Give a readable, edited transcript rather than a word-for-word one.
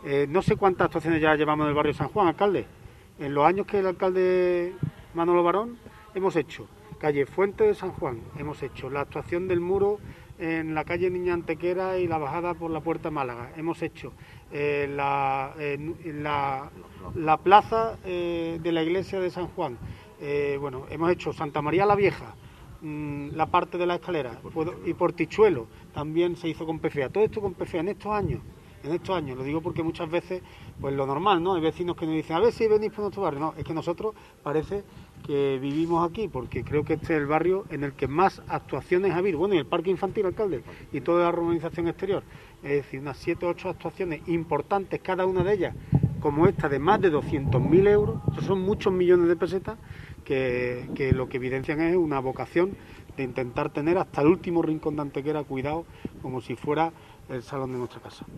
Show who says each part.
Speaker 1: No sé cuántas actuaciones ya llevamos en el barrio San Juan, alcalde. En los años que el alcalde Manolo Barón hemos hecho calle Fuente de San Juan, hemos hecho la actuación del muro en la calle Niña Antequera y la bajada por la Puerta Málaga, hemos hecho la plaza de la iglesia de San Juan, bueno, hemos hecho Santa María la Vieja, la parte de la escalera y Portichuelo también se hizo con PFA. Todo esto con PFA en estos años, lo digo porque muchas veces, pues lo normal, ¿no? Hay vecinos que nos dicen, a ver si venís por nuestro barrio. No, es que nosotros parece que vivimos aquí, porque creo que este es el barrio en el que más actuaciones ha habido. Bueno, y el parque infantil, alcalde, y toda la urbanización exterior. Es decir, unas 7 o 8 actuaciones importantes, cada una de ellas, como esta, de más de 200.000 euros. Eso son muchos millones de pesetas que lo que evidencian es una vocación de intentar tener hasta el último rincón de Antequera cuidado como si fuera el salón de nuestra casa.